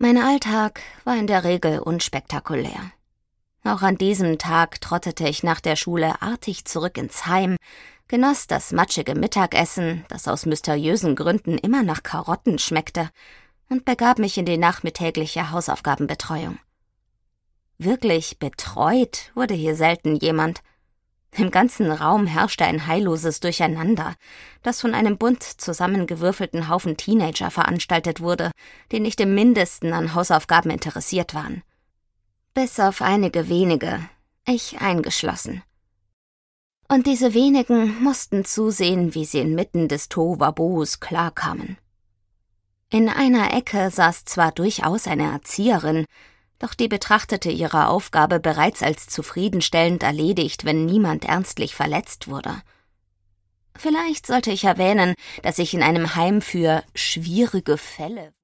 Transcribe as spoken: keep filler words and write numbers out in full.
Mein Alltag war in der Regel unspektakulär. Auch an diesem Tag trottete ich nach der Schule artig zurück ins Heim, genoss das matschige Mittagessen, das aus mysteriösen Gründen immer nach Karotten schmeckte, und begab mich in die nachmittägliche Hausaufgabenbetreuung. Wirklich betreut wurde hier selten jemand. Im ganzen Raum herrschte ein heilloses Durcheinander, das von einem bunt zusammengewürfelten Haufen Teenager veranstaltet wurde, die nicht im Mindesten an Hausaufgaben interessiert waren. Bis auf einige wenige, ich eingeschlossen. Und diese wenigen mussten zusehen, wie sie inmitten des Tohuwabohus klarkamen. In einer Ecke saß zwar durchaus eine Erzieherin, doch die betrachtete ihre Aufgabe bereits als zufriedenstellend erledigt, wenn niemand ernstlich verletzt wurde. Vielleicht sollte ich erwähnen, dass ich in einem Heim für schwierige Fälle